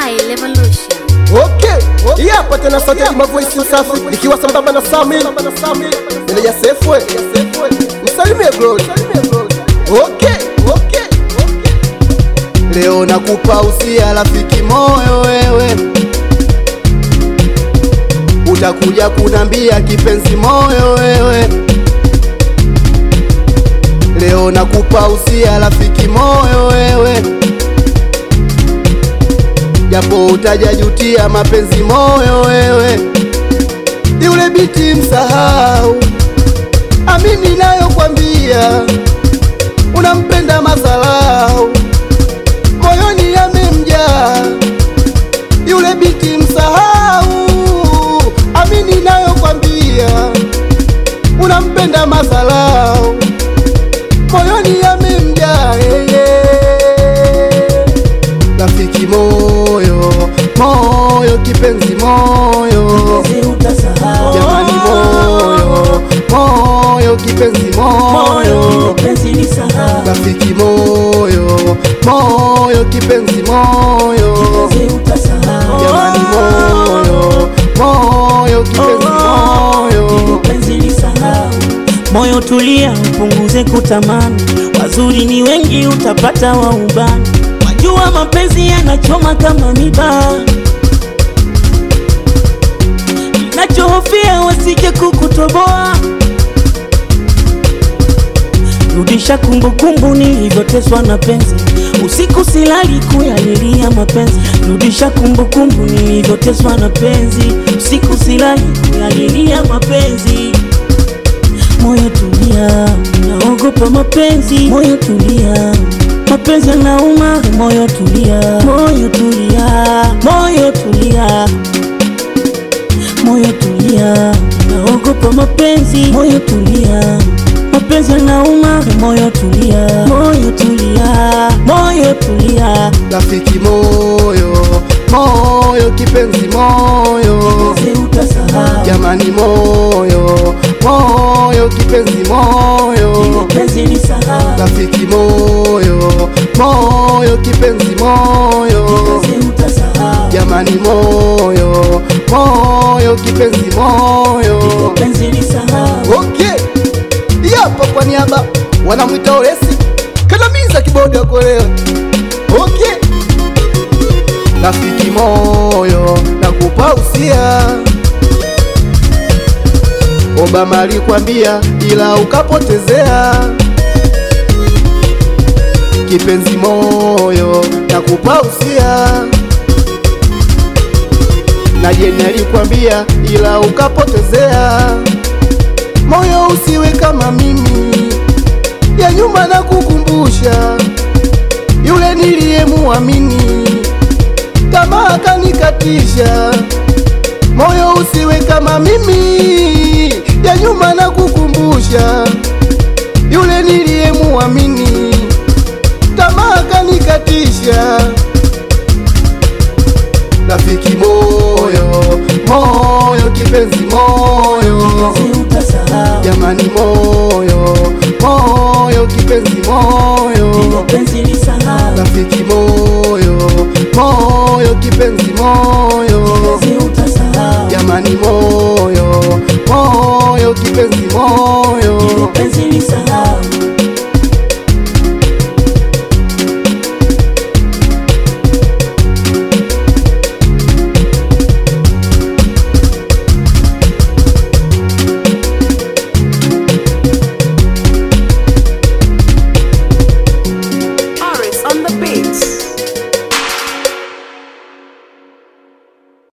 Style Evolution. Okay, yeah, pata na sauti ya voice safi ikiwa sambamba na Sami. Ile ya Sefwe. Msalimie bro. Okay. Leo nakupa usia rafiki moyo wewe, utakuja kunambia kipenzi moyo wewe. Leo nakupa usia rafiki moyo wewe, japo utajajutia mapenzi moyo wewe. Yule biti msahau, amini nayo kwambia, unampenda masalau, moyoni yamemjaa. Yule biti msahau, amini nayo kwambia, unampenda masalau, moyoni yamemjaa. Rafiki moyo, moyo kipenzi moyo, jamani moyo, moyo kipenzi moyo, rafiki moyo, moyo kipenzi moyo, jamani moyo, moyo kipenzi moyo. Moyo tulia, upunguze kutamani, wazuri ni wengi utapata wa ubani. Wajua mapenzi yanachoma kama miba, ninachohofia wasije kukutoboa. Rudisha kumbukumbu nilivyoteswa na penzi, usiku silali kuyalilia mapenzi. Rudisha kumbukumbu nilivyoteswa na penzi, usiku silali kuyalilia mapenzi. Moyo tulia, naogopa mapenzi. Moyo tulia, mapenzi yanauma. Moyo tulia, moyo tulia, moyo tulia, moyo tulia, naogopa mapenzi. Moyo tulia, mapenzi yanauma. Moyo tulia, moyo tulia, moyo tulia, rafiki moyo, moyo kipenzi moyo, jamani moyo, moyo kipenzi moyo, rafiki moyo, moyo kipenzi moyo, jamani moyo, moyo kipenzi moyo. Okay. Yapa kwa niaba wanamwita Oresi Kanamiza kibodo kolewa. Okay. Rafiki moyo nakupa usia, Obama alikwambia ila ukapotezea. Kipenzi moyo nakupa usia, na Jeni alikwambia ila ukapotezea. Moyo usiwe kama mimi, ya nyuma na kukumbusha, yule niliyemuamini kama akanikatisha. Moyo usiwe kama mimi, ya nyuma na kukumbusha, yule niliyemuamini kama akanikatisha. Rafiki moyo, moyo kipenzi moyo, jamani moyo, moyo kipenzi moyo, rafiki moyo, moyo kipenzi moyo, jamani moyo, moyo kipenzi moyo.